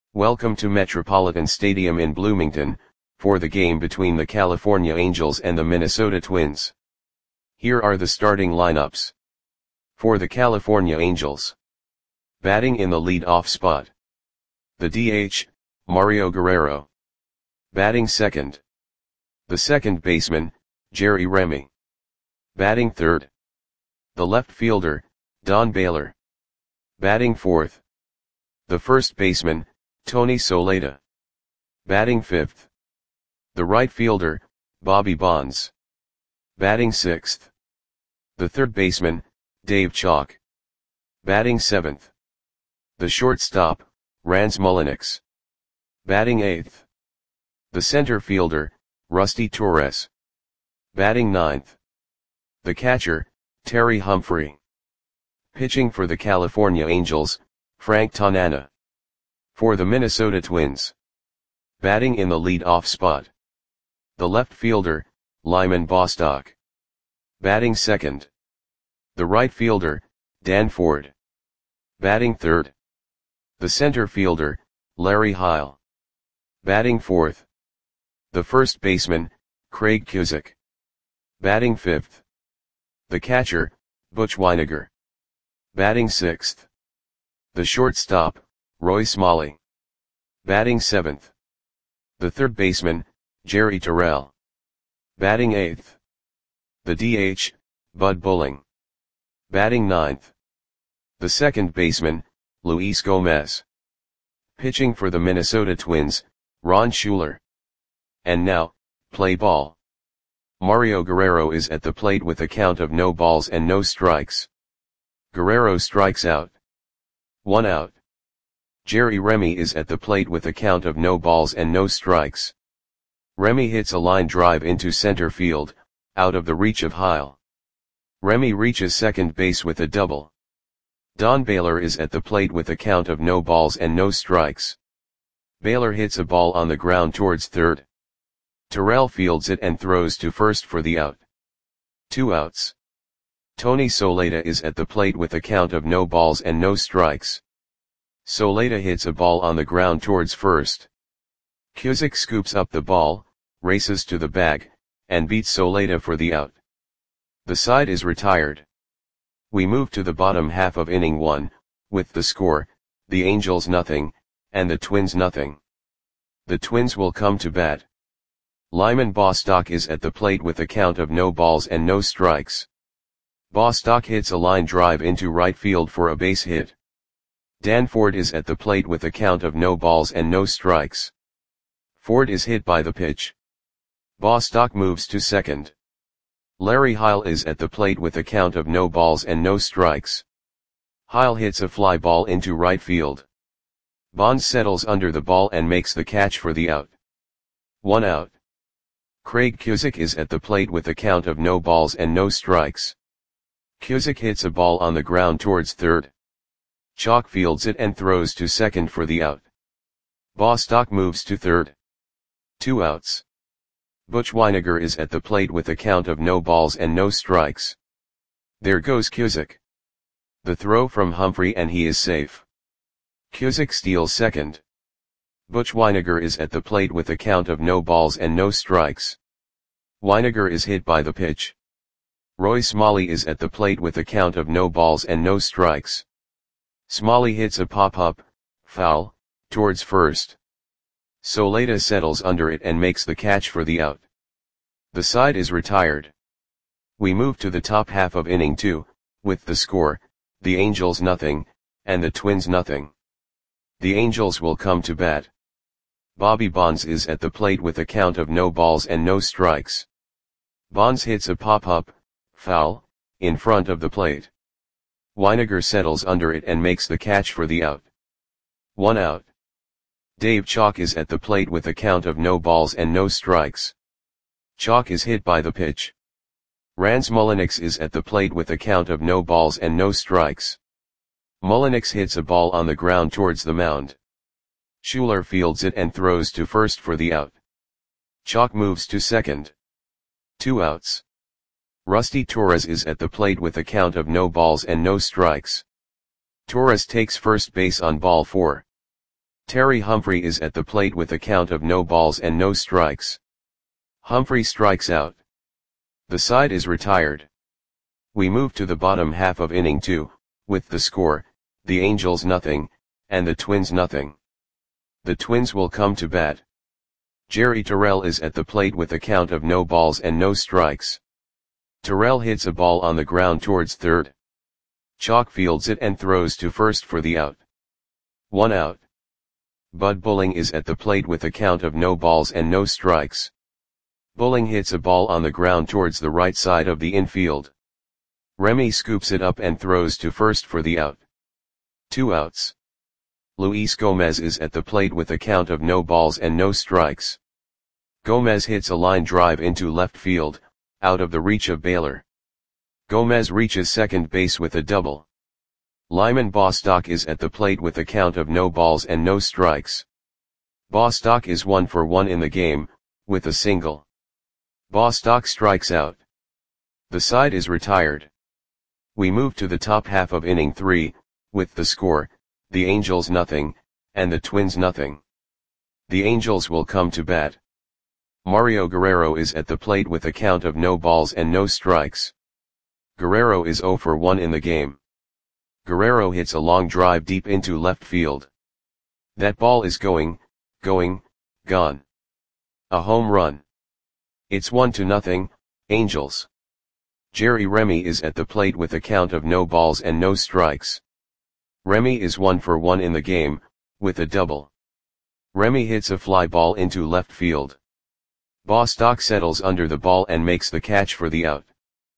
Welcome to Metropolitan Stadium in Bloomington, for the game between the California Angels and the Minnesota Twins. Here are the starting lineups. For the California Angels. Batting in the lead-off spot. The DH, Mario Guerrero. Batting second. The second baseman, Jerry Remy. Batting third. The left fielder, Don Baylor. Batting fourth. The first baseman, Tony Soleta. Batting fifth. The right fielder, Bobby Bonds. Batting sixth. The third baseman, Dave Chalk. Batting seventh. The shortstop, Rans Mulliniks. Batting eighth. The center fielder, Rusty Torres. Batting ninth. The catcher, Terry Humphrey. Pitching for the California Angels, Frank Tanana. For the Minnesota Twins. Batting in the lead-off spot. The left fielder, Lyman Bostock. Batting second. The right fielder, Dan Ford. Batting third. The center fielder, Larry Heil. Batting fourth. The first baseman, Craig Cusick. Batting fifth. The catcher, Butch Wynegar. Batting sixth. The shortstop, Roy Smalley. Batting seventh. The third baseman, Jerry Terrell. Batting eighth. The DH, Bud Bulling. Batting ninth. The second baseman, Luis Gomez. Pitching for the Minnesota Twins, Ron Schuler. And now, play ball. Mario Guerrero is at the plate with a count of no balls and no strikes. Guerrero strikes out. 1 out. Jerry Remy is at the plate with a count of no balls and no strikes. Remy hits a line drive into center field, out of the reach of Heil. Remy reaches second base with a double. Don Baylor is at the plate with a count of no balls and no strikes. Baylor hits a ball on the ground towards third. Terrell fields it and throws to first for the out. 2 outs. Tony Soleta is at the plate with a count of no balls and no strikes. Soleta hits a ball on the ground towards first. Cusick scoops up the ball, races to the bag, and beats Soleta for the out. The side is retired. We move to the bottom half of inning 1, with the score, the Angels nothing, and the Twins nothing. The Twins will come to bat. Lyman Bostock is at the plate with a count of no balls and no strikes. Bostock hits a line drive into right field for a base hit. Dan Ford is at the plate with a count of no balls and no strikes. Ford is hit by the pitch. Bostock moves to second. Larry Heil is at the plate with a count of no balls and no strikes. Heil hits a fly ball into right field. Bonds settles under the ball and makes the catch for the out. 1 out. Craig Cusick is at the plate with a count of no balls and no strikes. Cusick hits a ball on the ground towards third. Chalk fields it and throws to second for the out. Bostock moves to third. 2 outs. Butch Wynegar is at the plate with a count of no balls and no strikes. There goes Cusick. The throw from Humphrey and he is safe. Cusick steals second. Butch Wynegar is at the plate with a count of no balls and no strikes. Wynegar is hit by the pitch. Roy Smalley is at the plate with a count of no balls and no strikes. Smalley hits a pop-up, foul, towards first. Soleta settles under it and makes the catch for the out. The side is retired. We move to the top half of inning 2, with the score, the Angels nothing, and the Twins nothing. The Angels will come to bat. Bobby Bonds is at the plate with a count of no balls and no strikes. Bonds hits a pop-up, foul, in front of the plate. Wynegar settles under it and makes the catch for the out. 1 out. Dave Chalk is at the plate with a count of no balls and no strikes. Chalk is hit by the pitch. Rans Mulliniks is at the plate with a count of no balls and no strikes. Mulliniks hits a ball on the ground towards the mound. Schuler fields it and throws to first for the out. Chalk moves to second. 2 outs. Rusty Torres is at the plate with a count of no balls and no strikes. Torres takes first base on ball 4. Terry Humphrey is at the plate with a count of no balls and no strikes. Humphrey strikes out. The side is retired. We move to the bottom half of inning 2, with the score, the Angels nothing, and the Twins nothing. The Twins will come to bat. Jerry Terrell is at the plate with a count of no balls and no strikes. Terrell hits a ball on the ground towards third. Chalk fields it and throws to first for the out. 1 out. Bud Bulling is at the plate with a count of no balls and no strikes. Bulling hits a ball on the ground towards the right side of the infield. Remy scoops it up and throws to first for the out. 2 outs. Luis Gomez is at the plate with a count of no balls and no strikes. Gomez hits a line drive into left field, out of the reach of Baylor. Gomez reaches second base with a double. Lyman Bostock is at the plate with a count of no balls and no strikes. Bostock is 1 for 1 in the game, with a single. Bostock strikes out. The side is retired. We move to the top half of inning 3, with the score, the Angels nothing, and the Twins nothing. The Angels will come to bat. Mario Guerrero is at the plate with a count of no balls and no strikes. Guerrero is 0 for 1 in the game. Guerrero hits a long drive deep into left field. That ball is gone. A home run. It's 1-0, Angels. Jerry Remy is at the plate with a count of no balls and no strikes. Remy is 1 for 1 in the game, with a double. Remy hits a fly ball into left field. Bostock settles under the ball and makes the catch for the out.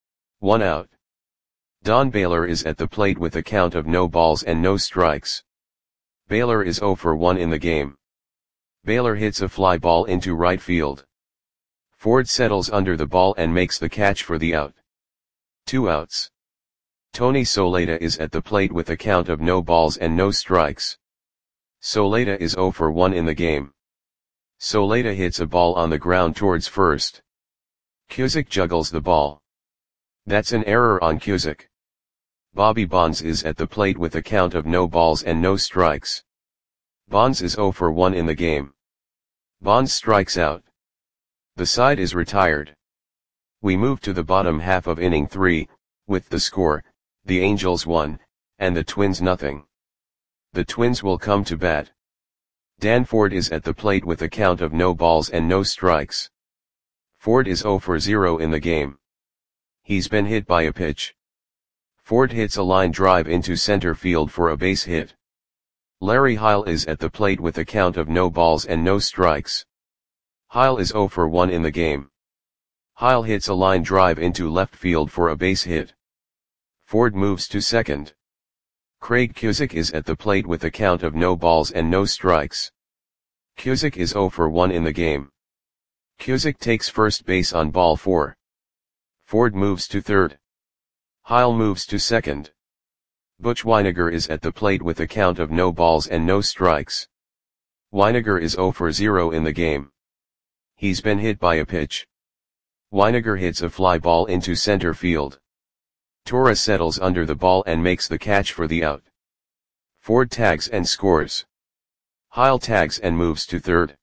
1 out. Don Baylor is at the plate with a count of no balls and no strikes. Baylor is 0 for 1 in the game. Baylor hits a fly ball into right field. Ford settles under the ball and makes the catch for the out. 2 outs. Tony Soleta is at the plate with a count of no balls and no strikes. Soleta is 0 for 1 in the game. Soleta hits a ball on the ground towards first. Cusick juggles the ball. That's an error on Cusick. Bobby Bonds is at the plate with a count of no balls and no strikes. Bonds is 0 for 1 in the game. Bonds strikes out. The side is retired. We move to the bottom half of inning 3, with the score, the Angels 1, and the Twins nothing. The Twins will come to bat. Dan Ford is at the plate with a count of no balls and no strikes. Ford is 0 for 0 in the game. He's been hit by a pitch. Ford hits a line drive into center field for a base hit. Larry Heil is at the plate with a count of no balls and no strikes. Heil is 0 for 1 in the game. Heil hits a line drive into left field for a base hit. Ford moves to second. Craig Cusick is at the plate with a count of no balls and no strikes. Cusick is 0 for 1 in the game. Cusick takes first base on ball 4. Ford moves to third. Heil moves to second. Butch Weiniger is at the plate with a count of no balls and no strikes. Weiniger is 0 for 0 in the game. He's been hit by a pitch. Weiniger hits a fly ball into center field. Torres settles under the ball and makes the catch for the out. Ford tags and scores. Heil tags and moves to third.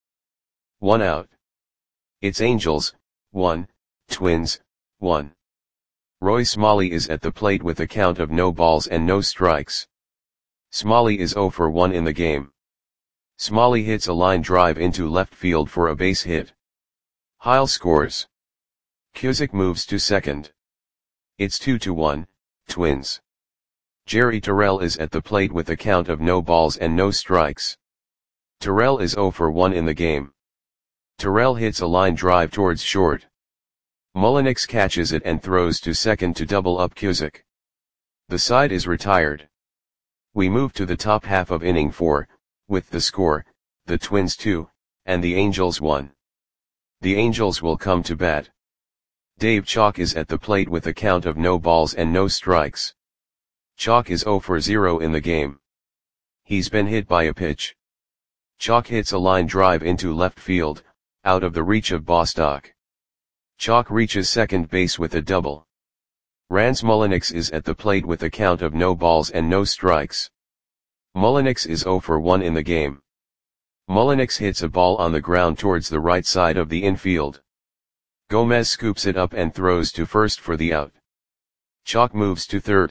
1 out. It's Angels, 1, Twins, 1. Roy Smalley is at the plate with a count of no balls and no strikes. Smalley is 0 for 1 in the game. Smalley hits a line drive into left field for a base hit. Heil scores. Cusick moves to second. It's 2-1, Twins. Jerry Terrell is at the plate with a count of no balls and no strikes. Terrell is 0 for 1 in the game. Terrell hits a line drive towards short. Mullenix catches it and throws to second to double up Cusick. The side is retired. We move to the top half of inning 4, with the score, the Twins 2, and the Angels 1. The Angels will come to bat. Dave Chalk is at the plate with a count of no balls and no strikes. Chalk is 0 for 0 in the game. He's been hit by a pitch. Chalk hits a line drive into left field, out of the reach of Bostock. Chalk reaches second base with a double. Rance Mullenix is at the plate with a count of no balls and no strikes. Mullenix is 0 for 1 in the game. Mullinix hits a ball on the ground towards the right side of the infield. Gomez scoops it up and throws to first for the out. Chalk moves to third.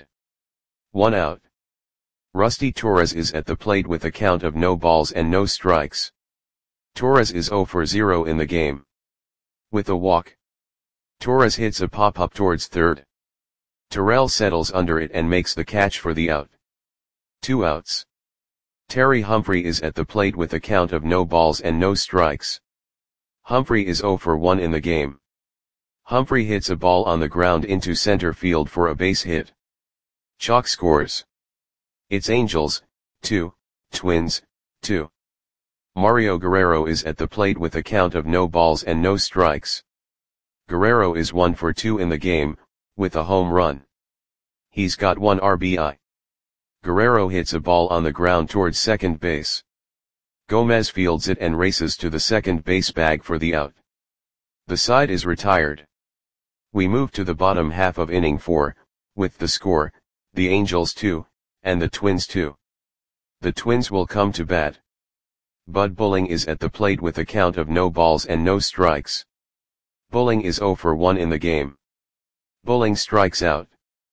1 out. Rusty Torres is at the plate with a count of no balls and no strikes. Torres is 0 for 0 in the game. With a walk, Torres hits a pop-up towards third. Terrell settles under it and makes the catch for the out. 2 outs. Terry Humphrey is at the plate with a count of no balls and no strikes. Humphrey is 0 for 1 in the game. Humphrey hits a ball on the ground into center field for a base hit. Chalk scores. It's Angels, 2, Twins, 2. Mario Guerrero is at the plate with a count of no balls and no strikes. Guerrero is 1 for 2 in the game, with a home run. He's got 1 RBI. Guerrero hits a ball on the ground towards second base. Gomez fields it and races to the second base bag for the out. The side is retired. We move to the bottom half of inning 4, with the score, the Angels 2, and the Twins 2. The Twins will come to bat. Bud Bulling is at the plate with a count of no balls and no strikes. Bulling is 0 for 1 in the game. Bulling strikes out.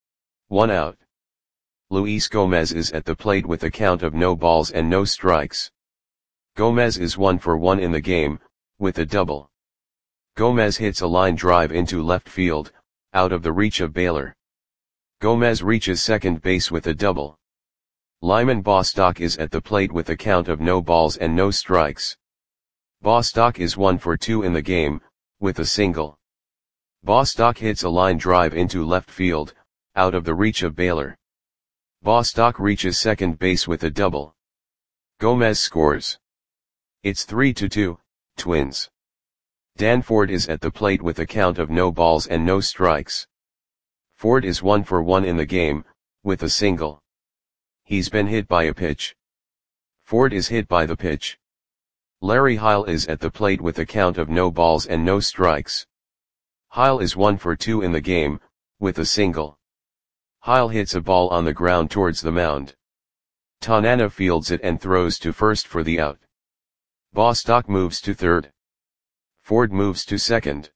1 out. Luis Gomez is at the plate with a count of no balls and no strikes. Gomez is 1 for 1 in the game, with a double. Gomez hits a line drive into left field, out of the reach of Baylor. Gomez reaches second base with a double. Lyman Bostock is at the plate with a count of no balls and no strikes. Bostock is 1 for 2 in the game, with a single. Bostock hits a line drive into left field, out of the reach of Baylor. Bostock reaches second base with a double. Gomez scores. It's 3-2, Twins. Dan Ford is at the plate with a count of no balls and no strikes. Ford is 1 for 1 in the game, with a single. He's been hit by a pitch. Ford is hit by the pitch. Larry Heil is at the plate with a count of no balls and no strikes. Heil is 1 for 2 in the game, with a single. Heil hits a ball on the ground towards the mound. Tanana fields it and throws to first for the out. Bostock moves to third. Ford moves to second.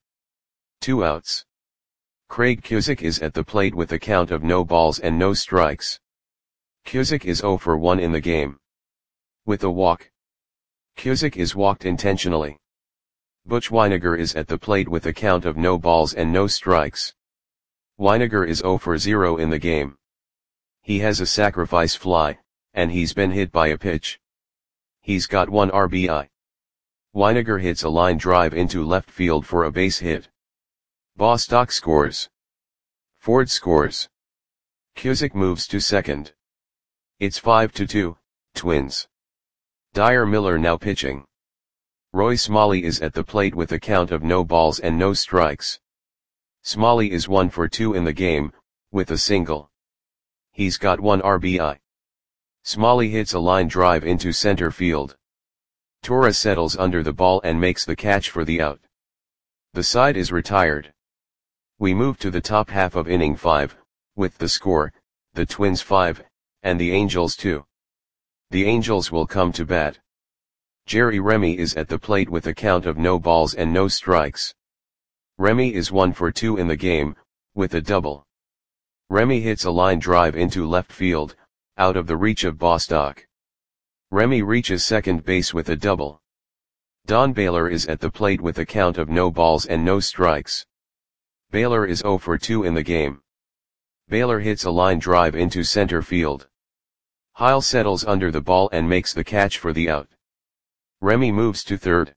2 outs. Craig Cusick is at the plate with a count of no balls and no strikes. Cusick is 0 for 1 in the game. With a walk, Cusick is walked intentionally. Butch Weiniger is at the plate with a count of no balls and no strikes. Weiniger is 0 for 0 in the game. He has a sacrifice fly, and he's been hit by a pitch. He's got 1 RBI. Weiniger hits a line drive into left field for a base hit. Bostock scores. Ford scores. Cusick moves to second. It's 5-2, Twins. Dyer Miller now pitching. Roy Smalley is at the plate with a count of no balls and no strikes. Smalley is 1 for 2 in the game, with a single. He's got 1 RBI. Smalley hits a line drive into center field. Torres settles under the ball and makes the catch for the out. The side is retired. We move to the top half of inning 5, with the score, the Twins 5, and the Angels 2. The Angels will come to bat. Jerry Remy is at the plate with a count of no balls and no strikes. Remy is 1 for 2 in the game, with a double. Remy hits a line drive into left field, out of the reach of Bostock. Remy reaches second base with a double. Don Baylor is at the plate with a count of no balls and no strikes. Baylor is 0 for 2 in the game. Baylor hits a line drive into center field. Heil settles under the ball and makes the catch for the out. Remy moves to third.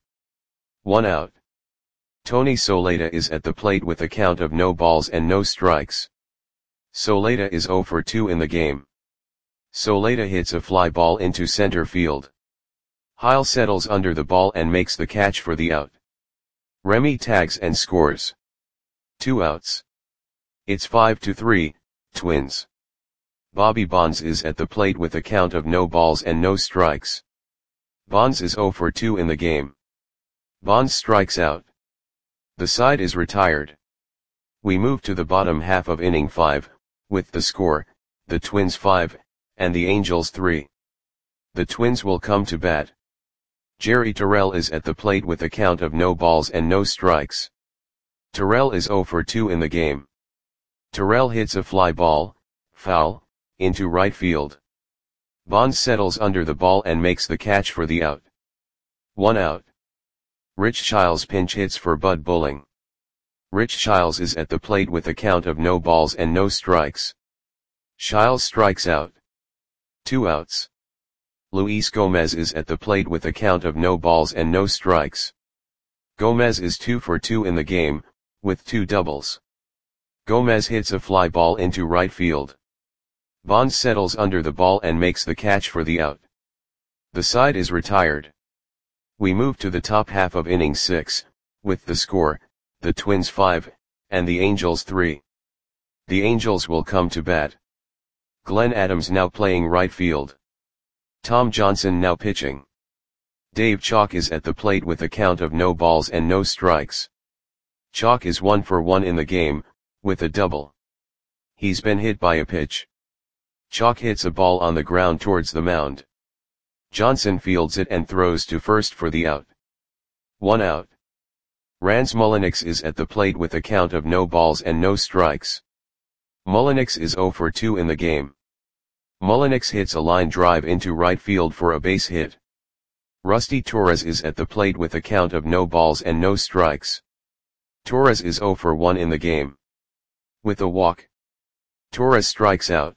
1 out. Tony Soleta is at the plate with a count of no balls and no strikes. Soleta is 0 for 2 in the game. Soleta hits a fly ball into center field. Heil settles under the ball and makes the catch for the out. Remy tags and scores. 2 outs. It's 5-3, Twins. Bobby Bonds is at the plate with a count of no balls and no strikes. Bonds is 0 for 2 in the game. Bonds strikes out. The side is retired. We move to the bottom half of inning 5, with the score, the Twins 5, and the Angels 3. The Twins will come to bat. Jerry Terrell is at the plate with a count of no balls and no strikes. Terrell is 0 for 2 in the game. Terrell hits a fly ball, foul, into right field. Bonds settles under the ball and makes the catch for the out. 1 out. Rich Childs pinch hits for Bud Bulling. Rich Childs is at the plate with a count of no balls and no strikes. Childs strikes out. 2 outs. Luis Gomez is at the plate with a count of no balls and no strikes. Gomez is 2 for 2 in the game, with 2 doubles. Gomez hits a fly ball into right field. Bonds settles under the ball and makes the catch for the out. The side is retired. We move to the top half of inning 6, with the score, the Twins 5, and the Angels 3. The Angels will come to bat. Glenn Adams now playing right field. Tom Johnson now pitching. Dave Chalk is at the plate with a count of no balls and no strikes. Chalk is 1 for 1 in the game, with a double. He's been hit by a pitch. Chalk hits a ball on the ground towards the mound. Johnson fields it and throws to first for the out. 1 out. Rance Mulliniks is at the plate with a count of no balls and no strikes. Mulliniks is 0 for 2 in the game. Mulliniks hits a line drive into right field for a base hit. Rusty Torres is at the plate with a count of no balls and no strikes. Torres is 0 for 1 in the game. With a walk. Torres strikes out.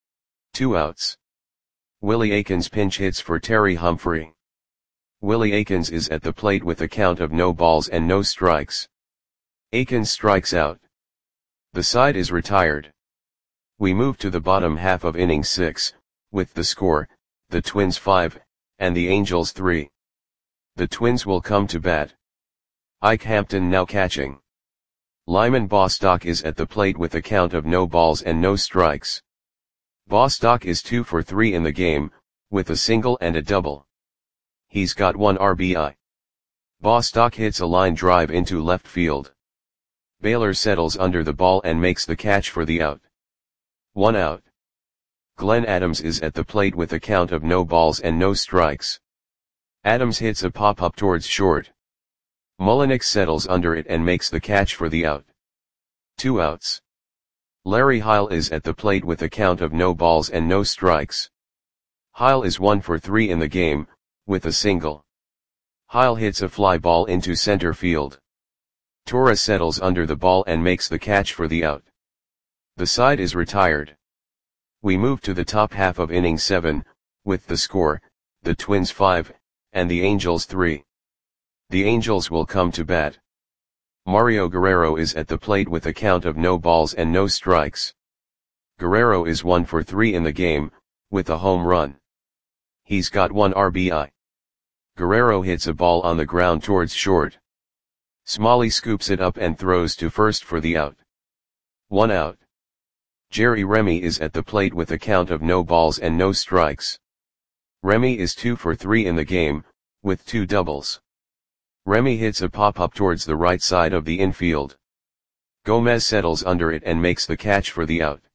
2 outs. Willie Aikens pinch hits for Terry Humphrey. Willie Aikens is at the plate with a count of no balls and no strikes. Aikens strikes out. The side is retired. We move to the bottom half of inning 6, with the score, the Twins 5, and the Angels 3. The Twins will come to bat. Ike Hampton now catching. Lyman Bostock is at the plate with a count of no balls and no strikes. Bostock is 2 for 3 in the game, with a single and a double. He's got 1 RBI. Bostock hits a line drive into left field. Baylor settles under the ball and makes the catch for the out. 1 out. Glenn Adams is at the plate with a count of no balls and no strikes. Adams hits a pop-up towards short. Mulliniks settles under it and makes the catch for the out. 2 outs. Larry Heil is at the plate with a count of no balls and no strikes. Heil is 1 for 3 in the game, with a single. Heil hits a fly ball into center field. Torres settles under the ball and makes the catch for the out. The side is retired. We move to the top half of inning 7, with the score, the Twins 5, and the Angels 3. The Angels will come to bat. Mario Guerrero is at the plate with a count of no balls and no strikes. Guerrero is 1 for 3 in the game, with a home run. He's got 1 RBI. Guerrero hits a ball on the ground towards short. Smalley scoops it up and throws to first for the out. 1 out. Jerry Remy is at the plate with a count of no balls and no strikes. Remy is 2 for 3 in the game, with 2 doubles. Remy hits a pop-up towards the right side of the infield. Gomez settles under it and makes the catch for the out.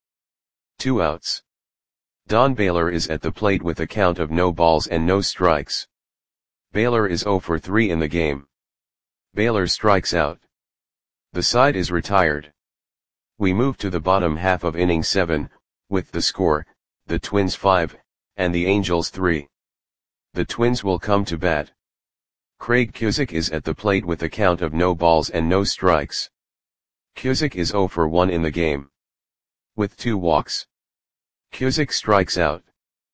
2 outs. Don Baylor is at the plate with a count of no balls and no strikes. Baylor is 0 for 3 in the game. Baylor strikes out. The side is retired. We move to the bottom half of inning 7, with the score, the Twins 5, and the Angels 3. The Twins will come to bat. Craig Cusick is at the plate with a count of no balls and no strikes. Cusick is 0 for 1 in the game. With 2 walks. Cusick strikes out.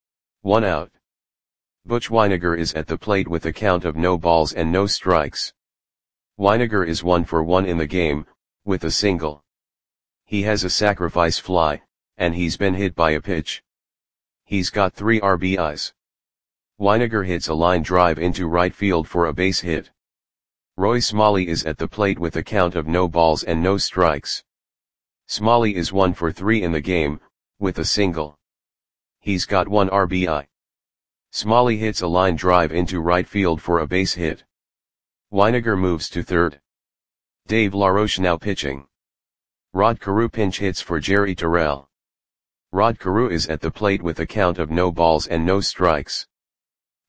1 out. Butch Wynegar is at the plate with a count of no balls and no strikes. Wynegar is 1 for 1 in the game, with a single. He has a sacrifice fly, and he's been hit by a pitch. He's got 3 RBIs. Wynegar hits a line drive into right field for a base hit. Roy Smalley is at the plate with a count of no balls and no strikes. Smalley is 1 for 3 in the game, with a single. He's got 1 RBI. Smalley hits a line drive into right field for a base hit. Wynegar moves to third. Dave LaRoche now pitching. Rod Carew pinch hits for Jerry Terrell. Rod Carew is at the plate with a count of no balls and no strikes.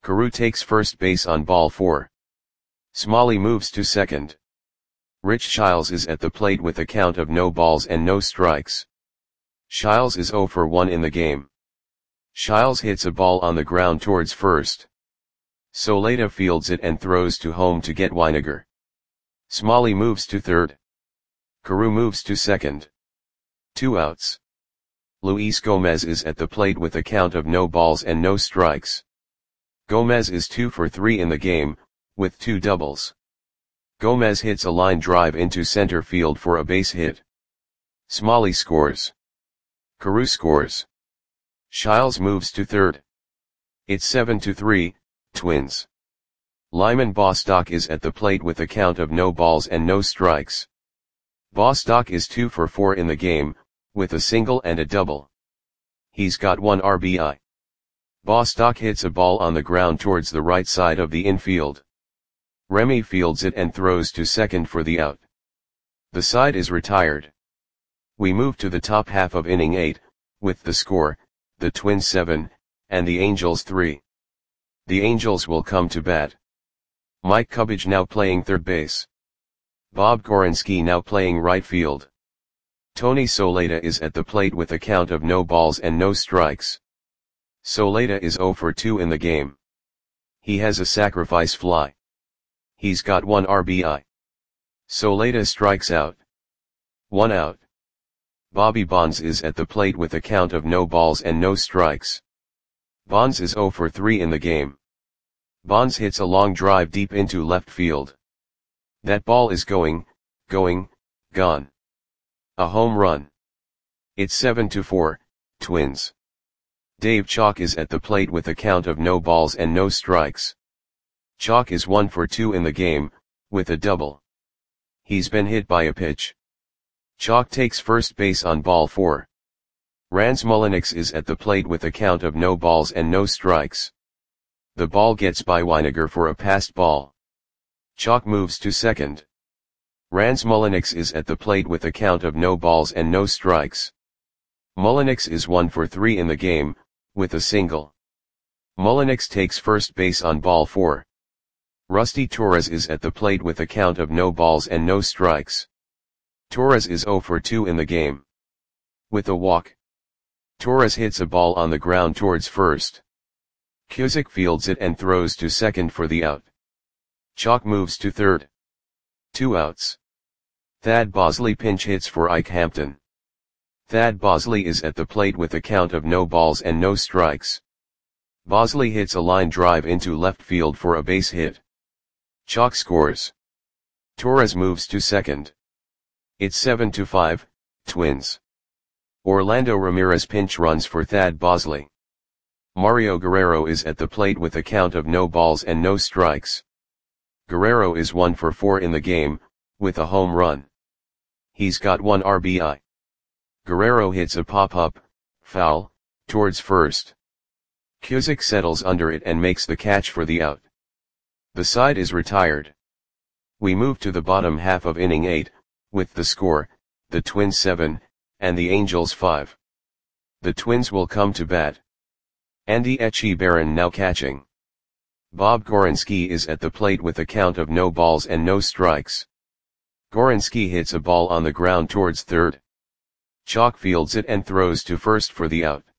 Carew takes first base on ball 4. Smalley moves to second. Rich Shiles is at the plate with a count of no balls and no strikes. Shiles is 0 for 1 in the game. Shiles hits a ball on the ground towards first. Soleta fields it and throws to home to get Weiniger. Smalley moves to third. Carew moves to second. 2 outs. Luis Gomez is at the plate with a count of no balls and no strikes. Gomez is 2 for 3 in the game, with 2 doubles. Gomez hits a line drive into center field for a base hit. Smalley scores. Carew scores. Shiles moves to third. It's 7-3, Twins. Lyman Bostock is at the plate with a count of no balls and no strikes. Bostock is 2 for 4 in the game, with a single and a double. He's got 1 RBI. Bostock hits a ball on the ground towards the right side of the infield. Remy fields it and throws to second for the out. The side is retired. We move to the top half of inning 8, with the score, the Twins 7, and the Angels 3. The Angels will come to bat. Mike Cubbage now playing third base. Bob Gorinski now playing right field. Tony Soleta is at the plate with a count of no balls and no strikes. Soleta is 0 for 2 in the game. He has a sacrifice fly. He's got 1 RBI. Soleta strikes out. 1 out. Bobby Bonds is at the plate with a count of no balls and no strikes. Bonds is 0 for 3 in the game. Bonds hits a long drive deep into left field. That ball is going, gone. A home run. It's 7-4, Twins. Dave Chalk is at the plate with a count of no balls and no strikes. Chalk is 1 for 2 in the game, with a double. He's been hit by a pitch. Chalk takes first base on ball 4. Rans Mulliniks is at the plate with a count of no balls and no strikes. The ball gets by Weiniger for a passed ball. Chalk moves to second. Rans Mulliniks is at the plate with a count of no balls and no strikes. Mulliniks is 1 for 3 in the game, with a single. Mulliniks takes first base on ball 4. Rusty Torres is at the plate with a count of no balls and no strikes. Torres is 0 for 2 in the game. With a walk. Torres hits a ball on the ground towards first. Cusick fields it and throws to second for the out. Chalk moves to third. 2 outs. Thad Bosley pinch hits for Ike Hampton. Thad Bosley is at the plate with a count of no balls and no strikes. Bosley hits a line drive into left field for a base hit. Chalk scores. Torres moves to second. It's 7-5, Twins. Orlando Ramirez pinch runs for Thad Bosley. Mario Guerrero is at the plate with a count of no balls and no strikes. Guerrero is 1 for 4 in the game, with a home run. He's got 1 RBI. Guerrero hits a pop-up, foul, towards first. Cusick settles under it and makes the catch for the out. The side is retired. We move to the bottom half of inning 8, with the score, the Twins 7, and the Angels 5. The Twins will come to bat. Andy Etchebarren now catching. Bob Gorinski is at the plate with a count of no balls and no strikes. Gorinski hits a ball on the ground towards third. Chalk fields it and throws to first for the out.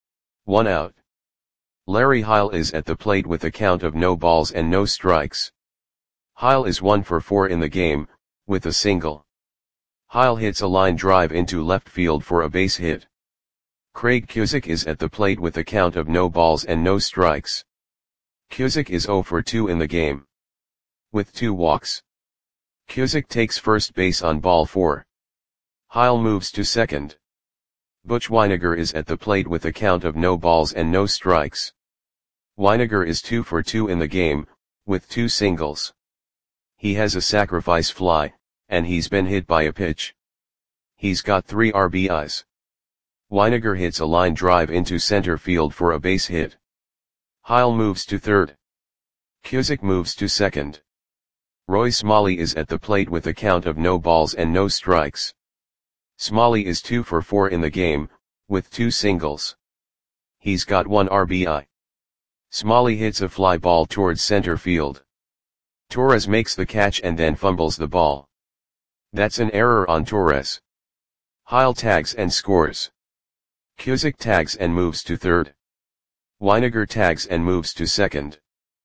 1 out. Larry Heil is at the plate with a count of no balls and no strikes. Heil is 1 for 4 in the game, with a single. Heil hits a line drive into left field for a base hit. Craig Cusick is at the plate with a count of no balls and no strikes. Cusick is 0 for 2 in the game. With 2 walks. Cusick takes first base on ball 4. Heil moves to second. Butch Weiniger is at the plate with a count of no balls and no strikes. Weiniger is 2 for 2 in the game, with 2 singles. He has a sacrifice fly, and he's been hit by a pitch. He's got 3 RBIs. Weiniger hits a line drive into center field for a base hit. Heil moves to third. Cusick moves to second. Roy Smalley is at the plate with a count of no balls and no strikes. Smalley is 2 for 4 in the game, with 2 singles. He's got 1 RBI. Smalley hits a fly ball towards center field. Torres makes the catch and then fumbles the ball. That's an error on Torres. Heil tags and scores. Cusick tags and moves to third. Weiniger tags and moves to second.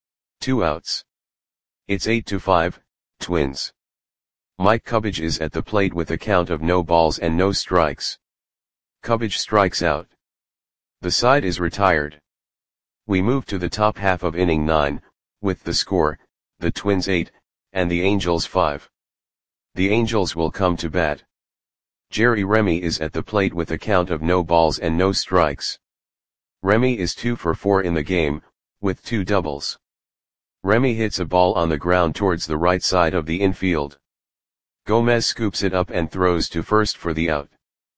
2 outs. It's 8-5, Twins. Mike Cubbage is at the plate with a count of no balls and no strikes. Cubbage strikes out. The side is retired. We move to the top half of inning 9, with the score, the Twins 8, and the Angels 5. The Angels will come to bat. Jerry Remy is at the plate with a count of no balls and no strikes. Remy is 2 for 4 in the game, with 2 doubles. Remy hits a ball on the ground towards the right side of the infield. Gomez scoops it up and throws to first for the out.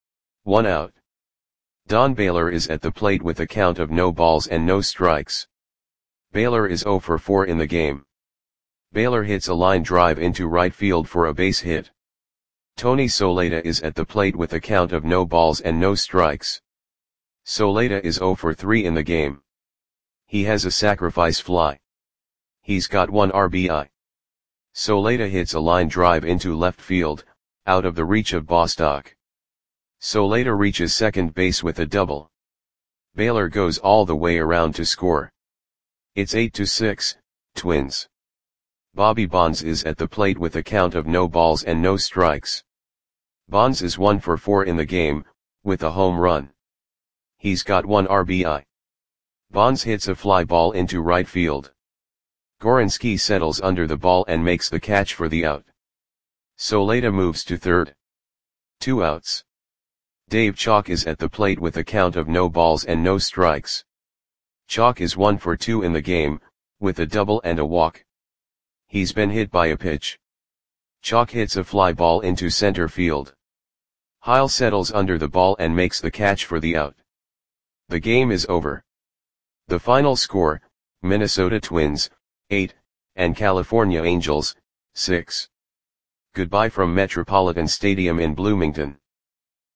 1 out. Don Baylor is at the plate with a count of no balls and no strikes. Baylor is 0 for 4 in the game. Baylor hits a line drive into right field for a base hit. Tony Soleta is at the plate with a count of no balls and no strikes. Soleta is 0 for 3 in the game. He has a sacrifice fly. He's got 1 RBI. Soleta hits a line drive into left field, out of the reach of Bostock. Soleta reaches second base with a double. Baylor goes all the way around to score. It's 8-6, Twins. Bobby Bonds is at the plate with a count of no balls and no strikes. Bonds is 1 for 4 in the game, with a home run. He's got 1 RBI. Bonds hits a fly ball into right field. Goransky settles under the ball and makes the catch for the out. Soleta moves to third. 2 outs. Dave Chalk is at the plate with a count of no balls and no strikes. Chalk is 1 for 2 in the game, with a double and a walk. He's been hit by a pitch. Chalk hits a fly ball into center field. Heil settles under the ball and makes the catch for the out. The game is over. The final score, Minnesota Twins, 8, and California Angels, 6. Goodbye from Metropolitan Stadium in Bloomington.